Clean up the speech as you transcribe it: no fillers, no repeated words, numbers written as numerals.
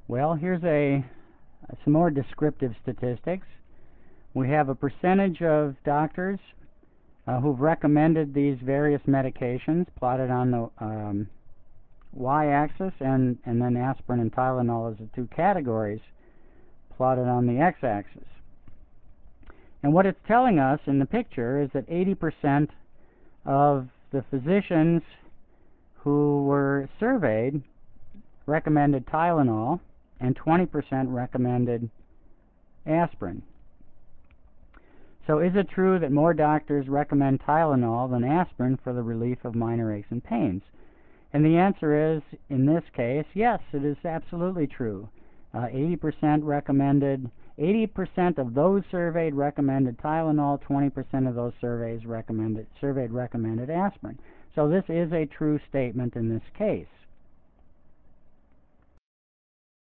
Well, here's some more descriptive statistics. We have a percentage of doctors who've recommended these various medications plotted on the y-axis, and then aspirin and Tylenol as the two categories plotted on the x-axis. And what it's telling us in the picture is that 80% of the physicians who were surveyed recommended Tylenol and 20% recommended aspirin. So is it true that more doctors recommend Tylenol than aspirin for the relief of minor aches and pains? And the answer is, in this case, yes, it is absolutely true. 80% of those surveyed recommended Tylenol, 20% of those surveyed recommended aspirin. So this is a true statement in this case.